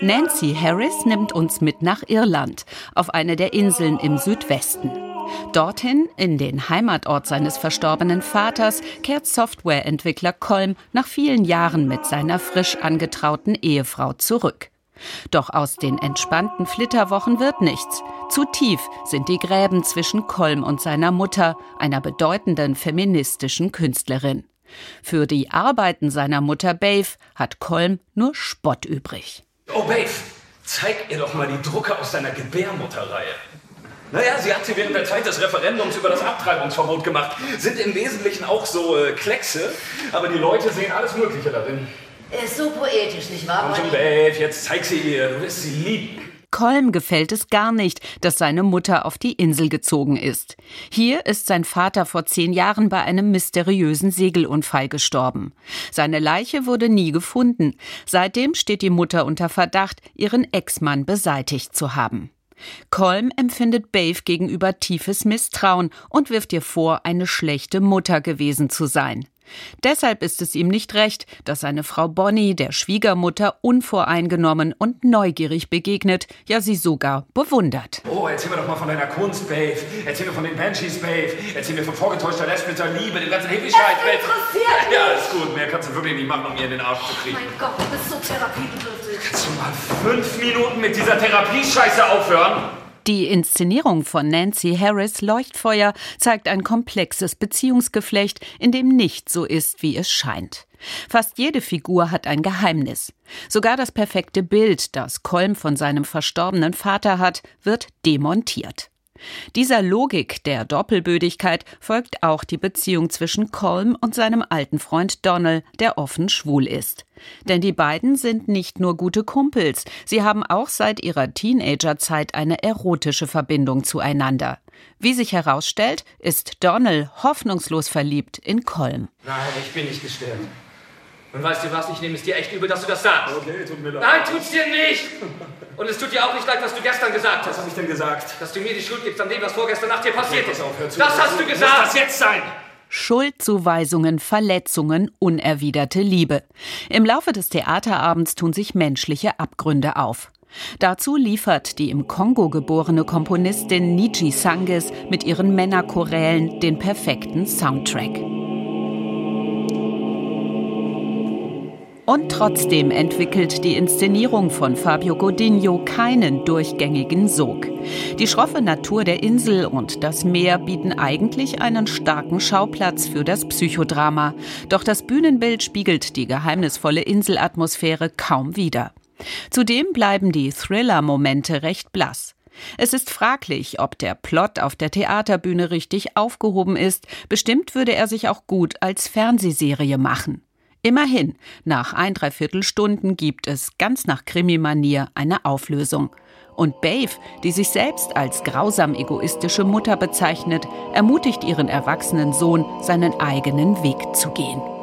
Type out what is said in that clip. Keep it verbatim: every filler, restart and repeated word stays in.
Nancy Harris nimmt uns mit nach Irland, auf eine der Inseln im Südwesten. Dorthin, in den Heimatort seines verstorbenen Vaters, kehrt Softwareentwickler Colm nach vielen Jahren mit seiner frisch angetrauten Ehefrau zurück. Doch aus den entspannten Flitterwochen wird nichts. Zu tief sind die Gräben zwischen Colm und seiner Mutter, einer bedeutenden feministischen Künstlerin. Für die Arbeiten seiner Mutter Babe hat Colm nur Spott übrig. Oh Babe, zeig ihr doch mal die Drucke aus deiner Gebärmutterreihe. Naja, sie hat sie während der Zeit des Referendums über das Abtreibungsverbot gemacht. Sind im Wesentlichen auch so äh, Kleckse, aber die Leute sehen alles Mögliche darin. Ist so poetisch, nicht wahr? Komm schon, Babe, jetzt zeig sie ihr, du wirst sie lieben. Colm gefällt es gar nicht, dass seine Mutter auf die Insel gezogen ist. Hier ist sein Vater vor zehn Jahren bei einem mysteriösen Segelunfall gestorben. Seine Leiche wurde nie gefunden. Seitdem steht die Mutter unter Verdacht, ihren Ex-Mann beseitigt zu haben. Colm empfindet Babe gegenüber tiefes Misstrauen und wirft ihr vor, eine schlechte Mutter gewesen zu sein. Deshalb ist es ihm nicht recht, dass seine Frau Bonnie der Schwiegermutter unvoreingenommen und neugierig begegnet, ja sie sogar bewundert. Oh, erzähl mir doch mal von deiner Kunst, Babe. Erzähl mir von den Banshees, Babe. Erzähl mir von vorgetäuschter lesbischer Liebe, dem ganzen Hippie-Scheiß, Babe. Interessiert mich. Ja, ist gut. Mehr kannst du wirklich nicht machen, um ihr in den Arsch zu kriegen. Mein Gott, du bist so therapiebedürftig. Kannst du mal fünf Minuten mit dieser Therapiescheiße aufhören? Die Inszenierung von Nancy Harris Leuchtfeuer zeigt ein komplexes Beziehungsgeflecht, in dem nicht so ist, wie es scheint. Fast jede Figur hat ein Geheimnis. Sogar das perfekte Bild, das Colm von seinem verstorbenen Vater hat, wird demontiert. Dieser Logik der Doppelbödigkeit folgt auch die Beziehung zwischen Colm und seinem alten Freund Donald, der offen schwul ist. Denn die beiden sind nicht nur gute Kumpels, sie haben auch seit ihrer Teenagerzeit eine erotische Verbindung zueinander. Wie sich herausstellt, ist Donald hoffnungslos verliebt in Colm. Nein, ich bin nicht gestört. Und weißt du was, ich nehme es dir echt übel, dass du das sagst. Okay, tut mir leid. Nein, tut's dir nicht! Und es tut dir auch nicht leid, was du gestern gesagt hast. Was habe ich denn gesagt? Dass du mir die Schuld gibst an dem, was vorgestern Nacht dir passiert Pass ist. auf, hör zu. Das hast du gesagt! Muss das jetzt sein? Schuldzuweisungen, Verletzungen, unerwiderte Liebe. Im Laufe des Theaterabends tun sich menschliche Abgründe auf. Dazu liefert die im Kongo geborene Komponistin Niji Sanges mit ihren Männerchorälen den perfekten Soundtrack. Und trotzdem entwickelt die Inszenierung von Fabio Godinho keinen durchgängigen Sog. Die schroffe Natur der Insel und das Meer bieten eigentlich einen starken Schauplatz für das Psychodrama. Doch das Bühnenbild spiegelt die geheimnisvolle Inselatmosphäre kaum wider. Zudem bleiben die Thriller-Momente recht blass. Es ist fraglich, ob der Plot auf der Theaterbühne richtig aufgehoben ist. Bestimmt würde er sich auch gut als Fernsehserie machen. Immerhin, nach ein Dreiviertelstunden gibt es ganz nach Krimi-Manier eine Auflösung. Und Babe, die sich selbst als grausam egoistische Mutter bezeichnet, ermutigt ihren erwachsenen Sohn, seinen eigenen Weg zu gehen.